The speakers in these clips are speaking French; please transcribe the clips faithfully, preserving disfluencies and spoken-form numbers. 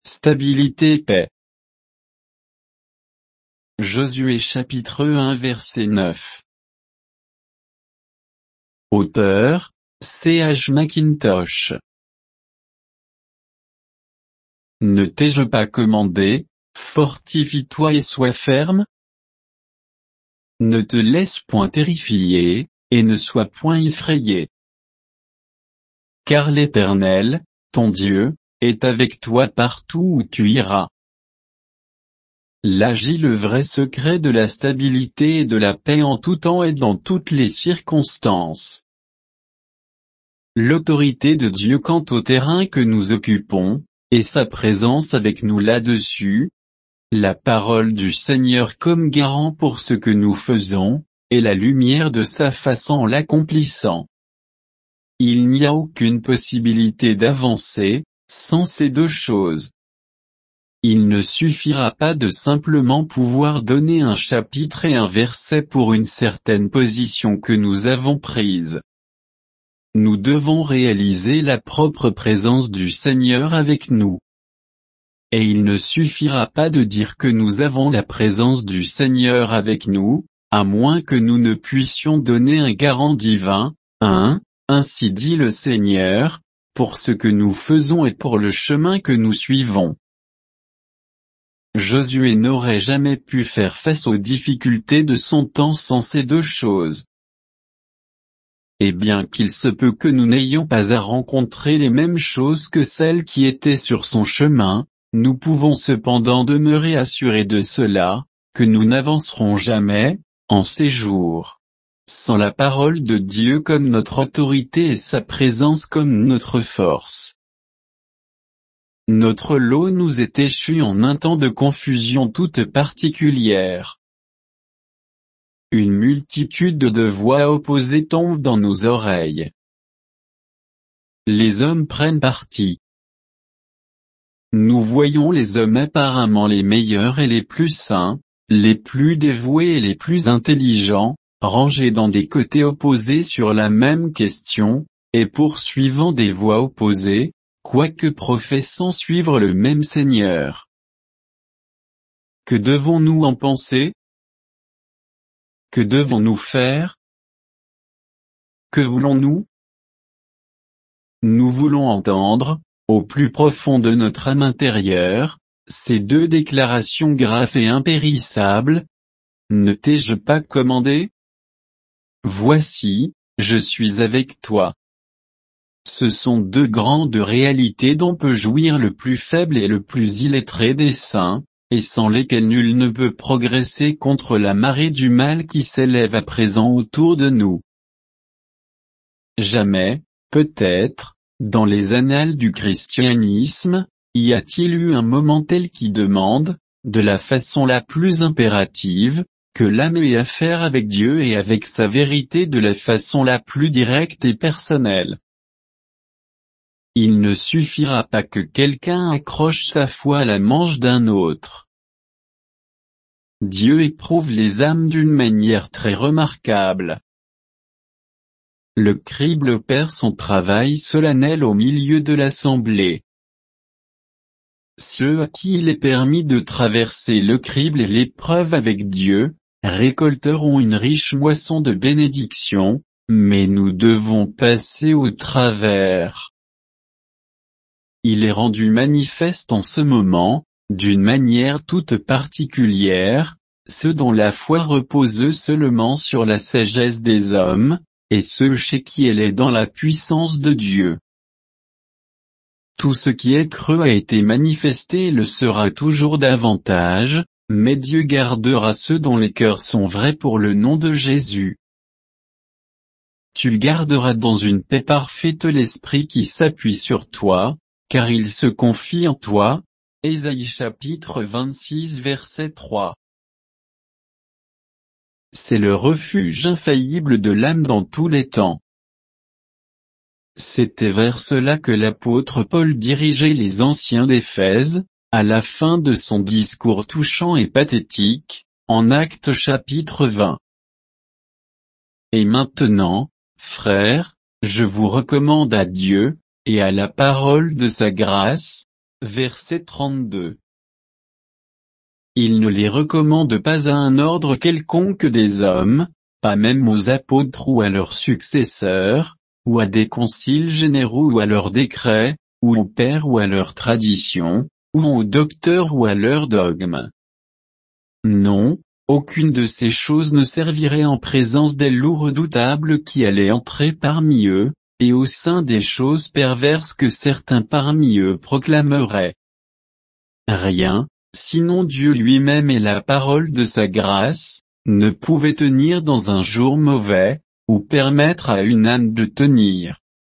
stabilité et paix. Josué chapitre un verset neuf. Auteur, C H Mackintosh. Ne t'ai-je pas commandé, fortifie-toi et sois ferme? Ne te laisse point terrifier, et ne sois point effrayé. Car l'Éternel, ton Dieu, est avec toi partout où tu iras. Là gît le vrai secret de la stabilité et de la paix en tout temps et dans toutes les circonstances. L'autorité de Dieu quant au terrain que nous occupons, et sa présence avec nous là-dessus, la parole du Seigneur comme garant pour ce que nous faisons, et la lumière de sa face en l'accomplissant. Il n'y a aucune possibilité d'avancer, sans ces deux choses. Il ne suffira pas de simplement pouvoir donner un chapitre et un verset pour une certaine position que nous avons prise. Nous devons réaliser la propre présence du Seigneur avec nous. Et il ne suffira pas de dire que nous avons la présence du Seigneur avec nous, à moins que nous ne puissions donner un garant divin, hein, ainsi dit le Seigneur, pour ce que nous faisons et pour le chemin que nous suivons. Josué n'aurait jamais pu faire face aux difficultés de son temps sans ces deux choses. Et bien qu'il se peut que nous n'ayons pas à rencontrer les mêmes choses que celles qui étaient sur son chemin, nous pouvons cependant demeurer assurés de cela, que nous n'avancerons jamais, en ces jours, sans la parole de Dieu comme notre autorité et sa présence comme notre force. Notre lot nous est échu en un temps de confusion toute particulière. Une multitude de voix opposées tombent dans nos oreilles. Les hommes prennent parti. Nous voyons les hommes apparemment les meilleurs et les plus saints, les plus dévoués et les plus intelligents, rangés dans des côtés opposés sur la même question, et poursuivant des voix opposées, quoique professant suivre le même Seigneur. Que devons-nous en penser? Que devons-nous faire? Que voulons-nous? Nous voulons entendre, au plus profond de notre âme intérieure, ces deux déclarations graves et impérissables. Ne t'ai-je pas commandé? Voici, je suis avec toi. Ce sont deux grandes réalités dont peut jouir le plus faible et le plus illettré des saints, et sans lesquelles nul ne peut progresser contre la marée du mal qui s'élève à présent autour de nous. Jamais, peut-être, dans les annales du christianisme, y a-t-il eu un moment tel qui demande, de la façon la plus impérative, que l'âme ait affaire avec Dieu et avec sa vérité de la façon la plus directe et personnelle. Il ne suffira pas que quelqu'un accroche sa foi à la manche d'un autre. Dieu éprouve les âmes d'une manière très remarquable. Le crible opère son travail solennel au milieu de l'assemblée. Ceux à qui il est permis de traverser le crible et l'épreuve avec Dieu, récolteront une riche moisson de bénédictions, mais nous devons passer au travers. Il est rendu manifeste en ce moment, d'une manière toute particulière, ceux dont la foi repose seulement sur la sagesse des hommes, et ceux chez qui elle est dans la puissance de Dieu. Tout ce qui est creux a été manifesté et le sera toujours davantage, mais Dieu gardera ceux dont les cœurs sont vrais pour le nom de Jésus. Tu garderas dans une paix parfaite l'esprit qui s'appuie sur toi, car il se confie en toi. Ésaïe chapitre vingt-six verset trois. C'est le refuge infaillible de l'âme dans tous les temps. C'était vers cela que l'apôtre Paul dirigeait les anciens d'Éphèse, à la fin de son discours touchant et pathétique, en Actes chapitre vingt. Et maintenant, frères, je vous recommande à Dieu, et à la parole de sa grâce, verset trente-deux. Il ne les recommande pas à un ordre quelconque des hommes, pas même aux apôtres ou à leurs successeurs, ou à des conciles généraux ou à leurs décrets, ou aux pères ou à leurs traditions, ou aux docteurs ou à leurs dogmes. Non, aucune de ces choses ne servirait en présence des loups redoutables qui allaient entrer parmi eux, et au sein des choses perverses que certains parmi eux proclameraient. Rien, sinon Dieu lui-même et la parole de sa grâce, ne pouvait tenir dans un jour mauvais, ou permettre à une âme de tenir.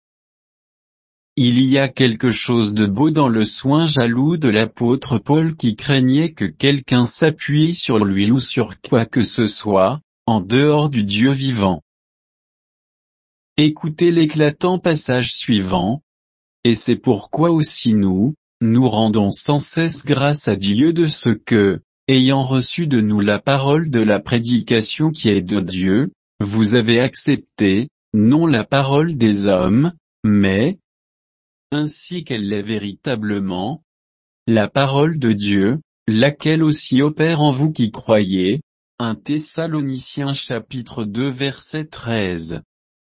Il y a quelque chose de beau dans le soin jaloux de l'apôtre Paul qui craignait que quelqu'un s'appuie sur lui ou sur quoi que ce soit, en dehors du Dieu vivant. Écoutez l'éclatant passage suivant. Et c'est pourquoi aussi nous, nous rendons sans cesse grâce à Dieu de ce que, ayant reçu de nous la parole de la prédication qui est de Dieu, vous avez accepté, non la parole des hommes, mais, ainsi qu'elle l'est véritablement, la parole de Dieu, laquelle aussi opère en vous qui croyez. un Thessaloniciens chapitre deux verset treize.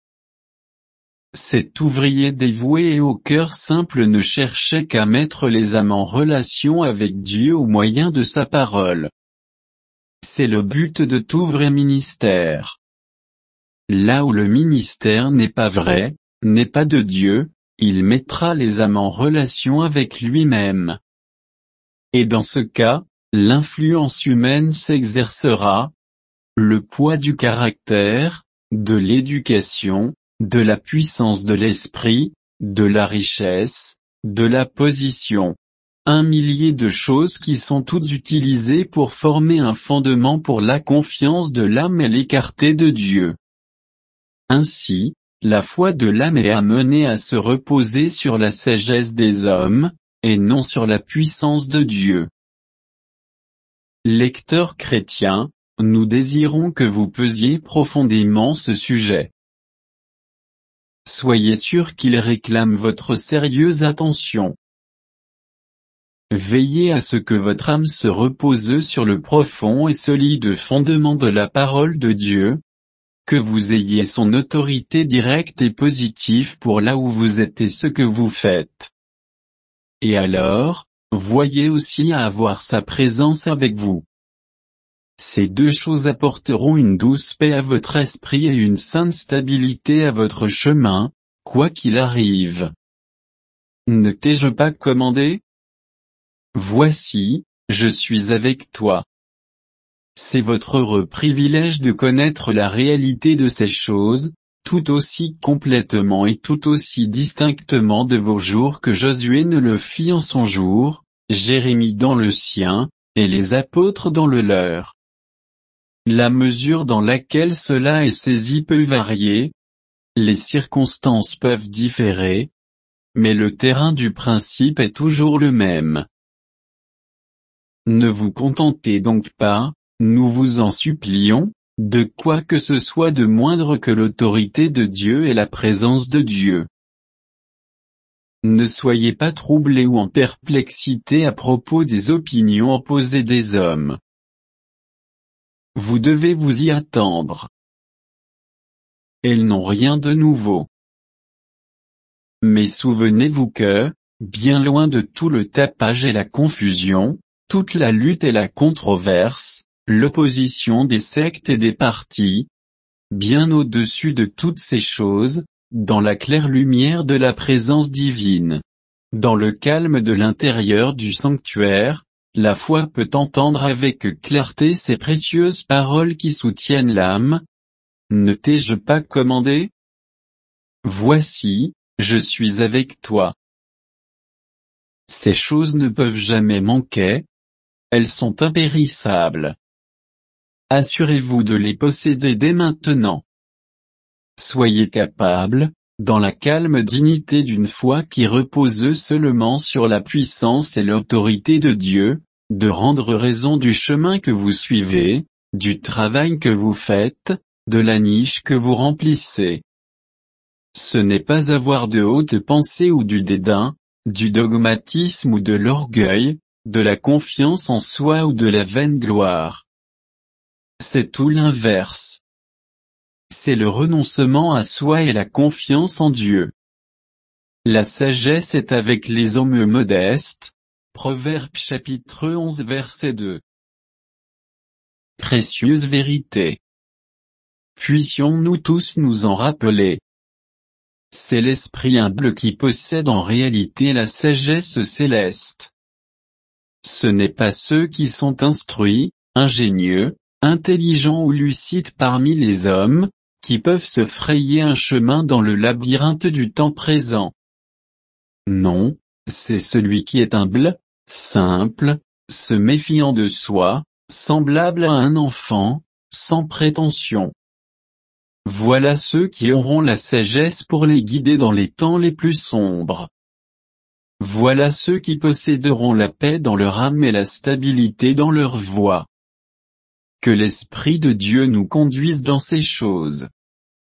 Cet ouvrier dévoué et au cœur simple ne cherchait qu'à mettre les âmes en relation avec Dieu au moyen de sa parole. C'est le but de tout vrai ministère. Là où le ministère n'est pas vrai, n'est pas de Dieu, il mettra les âmes en relation avec lui-même. Et dans ce cas, l'influence humaine s'exercera. Le poids du caractère, de l'éducation, de la puissance de l'esprit, de la richesse, de la position. Un millier de choses qui sont toutes utilisées pour former un fondement pour la confiance de l'âme et l'écarté de Dieu. Ainsi, la foi de l'âme est amenée à se reposer sur la sagesse des hommes, et non sur la puissance de Dieu. Lecteurs chrétiens, nous désirons que vous pesiez profondément ce sujet. Soyez sûrs qu'il réclame votre sérieuse attention. Veillez à ce que votre âme se repose sur le profond et solide fondement de la parole de Dieu, que vous ayez son autorité directe et positive pour là où vous êtes et ce que vous faites. Et alors, voyez aussi à avoir sa présence avec vous. Ces deux choses apporteront une douce paix à votre esprit et une sainte stabilité à votre chemin, quoi qu'il arrive. Ne t'ai-je pas commandé? Voici, je suis avec toi. C'est votre heureux privilège de connaître la réalité de ces choses, tout aussi complètement et tout aussi distinctement de vos jours que Josué ne le fit en son jour, Jérémie dans le sien, et les apôtres dans le leur. La mesure dans laquelle cela est saisi peut varier, les circonstances peuvent différer, mais le terrain du principe est toujours le même. Ne vous contentez donc pas, nous vous en supplions, de quoi que ce soit de moindre que l'autorité de Dieu et la présence de Dieu. Ne soyez pas troublés ou en perplexité à propos des opinions opposées des hommes. Vous devez vous y attendre. Elles n'ont rien de nouveau. Mais souvenez-vous que, bien loin de tout le tapage et la confusion, toute la lutte et la controverse, l'opposition des sectes et des partis, bien au-dessus de toutes ces choses, dans la claire lumière de la présence divine, dans le calme de l'intérieur du sanctuaire, la foi peut entendre avec clarté ces précieuses paroles qui soutiennent l'âme. Ne t'ai-je pas commandé? Voici, je suis avec toi. Ces choses ne peuvent jamais manquer. Elles sont impérissables. Assurez-vous de les posséder dès maintenant. Soyez capables, dans la calme dignité d'une foi qui repose seulement sur la puissance et l'autorité de Dieu, de rendre raison du chemin que vous suivez, du travail que vous faites, de la niche que vous remplissez. Ce n'est pas avoir de hautes pensées ou du dédain, du dogmatisme ou de l'orgueil, de la confiance en soi ou de la vaine gloire. C'est tout l'inverse. C'est le renoncement à soi et la confiance en Dieu. La sagesse est avec les hommes modestes. Proverbe chapitre onze verset deux. Précieuse vérité. Puissions-nous tous nous en rappeler. C'est l'esprit humble qui possède en réalité la sagesse céleste. Ce n'est pas ceux qui sont instruits, ingénieux, intelligents ou lucides parmi les hommes, qui peuvent se frayer un chemin dans le labyrinthe du temps présent. Non, c'est celui qui est humble, simple, se méfiant de soi, semblable à un enfant, sans prétention. Voilà ceux qui auront la sagesse pour les guider dans les temps les plus sombres. Voilà ceux qui posséderont la paix dans leur âme et la stabilité dans leur voie. Que l'Esprit de Dieu nous conduise dans ces choses.